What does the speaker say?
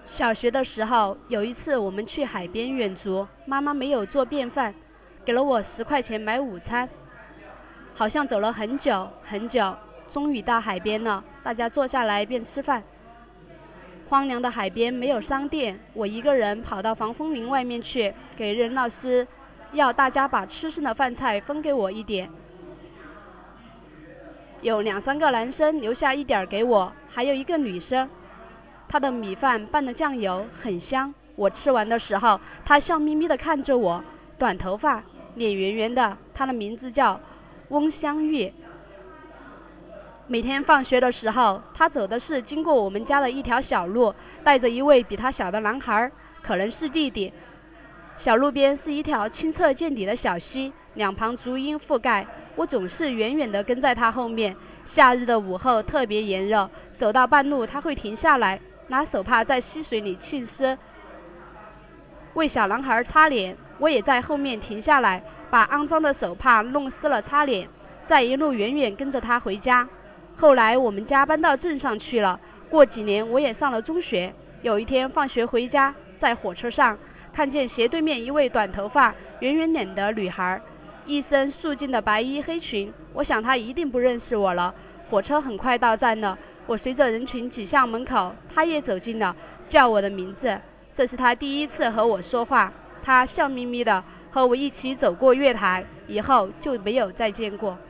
小学的时候，有一次我们去海边远足，妈妈没有做便饭，给了我10块钱买午餐。好像走了很久很久，终于到海边了，大家坐下来便吃饭。荒凉的海边没有商店，我一个人跑到防风林外面去，给任老师要大家把吃剩的饭菜分给我一点。有2、3个男生留下一点给我，还有一个女生，她的米饭拌的酱油很香。我吃完的时候，她笑眯眯地看着我，短头发，脸圆圆的，她的名字叫翁香玉。每天放学的时候，她走的是经过我们家的一条小路，带着一位比她小的男孩，可能是弟弟。小路边是一条清澈见底的小溪，两旁竹荫覆盖。我总是远远地跟在他后面。夏日的午后特别炎热，走到半路他会停下来，拿手帕在溪水里浸湿，为小男孩擦脸。我也在后面停下来，把肮脏的手帕弄湿了擦脸，再一路远远跟着他回家。后来我们家搬到镇上去了，过几年我也上了中学。有一天放学回家，在火车上看见斜对面一位短头发圆圆脸的女孩，一身素净的白衣黑裙，我想她一定不认识我了。火车很快到站了，我随着人群挤向门口，她也走近了，叫我的名字。这是她第一次和我说话，她笑眯眯的和我一起走过月台，以后就没有再见过。